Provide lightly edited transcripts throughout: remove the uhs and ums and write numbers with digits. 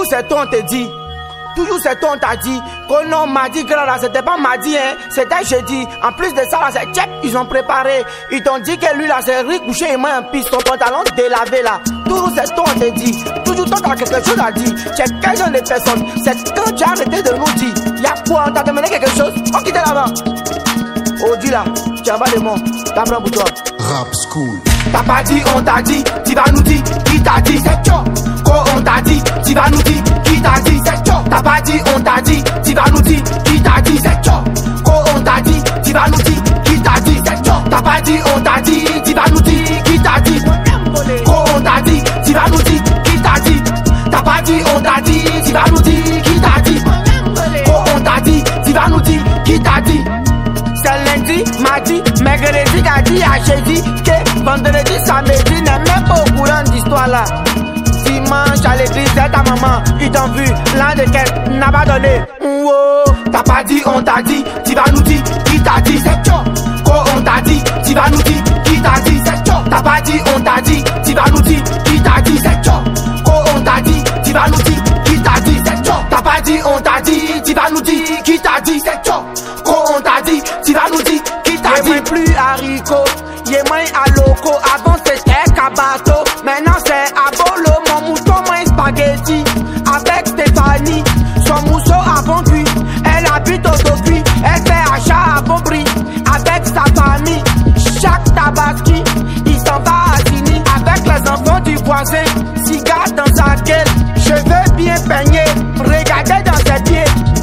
c'est toi, on te dit. Toujours c'est toi, on t'a dit. Que non, mardi grand là, c'était pas mardi, hein. C'était jeudi. En plus de ça, là, c'est check, ils ont préparé. Ils t'ont dit que lui là, c'est riz couché et moi un piste. Ton pantalon délavé là. Toujours c'est toi, on te dit. Toujours toi, t'as quelque chose à dire. Check quel genre de personnes. C'est quand tu as arrêté de nous dire. Y'a quoi, on t'a demandé quelque chose? On quitte là-bas. Oh, dis là, tu en vas de moi. T'as pris pour toi. Rap School. T'as pas dit, on t'a dit, tu vas nous dire, qui t'a dit, c'est toi. Quoi on t'a dit, tu vas nous dire, qui t'a dit, c'est toi. T'as pas dit, on t'a dit, tu vas nous dire, qui t'a dit, c'est toi. Quoi on t'a dit, tu vas nous dire, qui t'a dit, c'est toi. T'as pas dit, on t'a dit, tu vas nous dire, qui t'a dit. Quoi on t'a dit, tu vas nous dire, qui t'a dit. T'as pas dit, on t'a dit, tu vas nous dire, qui t'a dit. Quoi on t'a dit, tu vas nous dire, qui t'a dit. C'est lundi, mardi, mercredi, jeudi, à jeudi, que vendredi, samedi, n'est même pas au courant d'histoire là. Dimanche à l'église, c'est ta maman, ils t'ont vu, l'un de quel n'a pas donné. Wow. T'as pas dit, on t'a dit, tu vas nous dire, qui t'a dit, c'est toi. Quoi on t'a dit, tu vas nous dire, qui t'a dit, c'est toi. T'as pas dit, on t'a dit, tu vas nous dire, qui t'a dit, c'est toi. Quoi on t'a dit, tu vas nous dire, qui t'a dit, c'est toi. T'as pas dit, on t'a dit, tu vas nous dire, qui t'a dit, c'est toi. Quoi on t'a dit, tu vas nous dire, qui t'a dit. Y'a plus haricot, y'a moins à loco. Avant c'était cabato, maintenant c'est à bolo. Mon mouton moins spaghetti, avec Stéphanie. Son mousseau à bon cuit, elle habite au cuit. Elle fait achat à bon prix, avec sa famille. Chaque tabaski, il s'en va à Sini. Avec les enfants du voisin, cigare dans sa gueule. Cheveux bien peignés, regardez dans ses pieds.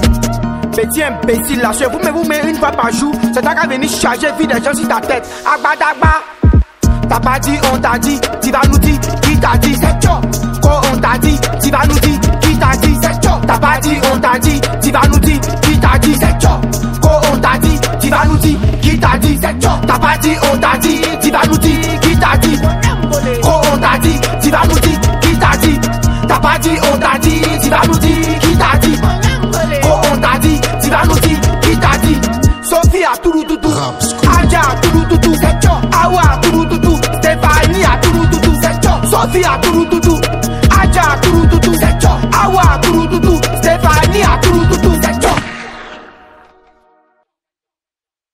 Petit imbécile là, chez vous, mais vous mettez une fois par jour. C'est toi qui venir charger vie des gens sur ta tête. Agbadagba. T'as pas dit, on t'a dit, tu vas nous dire, qui t'a dit, c'est toi. Quoi on t'a dit, tu vas nous dire, qui t'a dit, c'est toi. T'as pas dit, on t'a dit, tu vas nous dire, qui t'a dit, c'est toi. Quoi on t'a dit, tu vas nous dire, qui t'a dit, c'est toi. T'as pas dit, on t'a dit, tu vas nous dire, qui t'a dit. Quoi on t'a dit, tu vas nous dire, qui t'a dit. T'as pas dit, on t'a dit, tu vas nous dire, qui t'a dit. Quoi on t'a dit, tu vas nous dire, qui t'a dit. Sophie a tout toutou, Adja a tout toutou, c'est toi. Awa a tout toutou, Stéphanie a tout toutou, c'est toi. Sophie a tout toutou, Adja a tout toutou.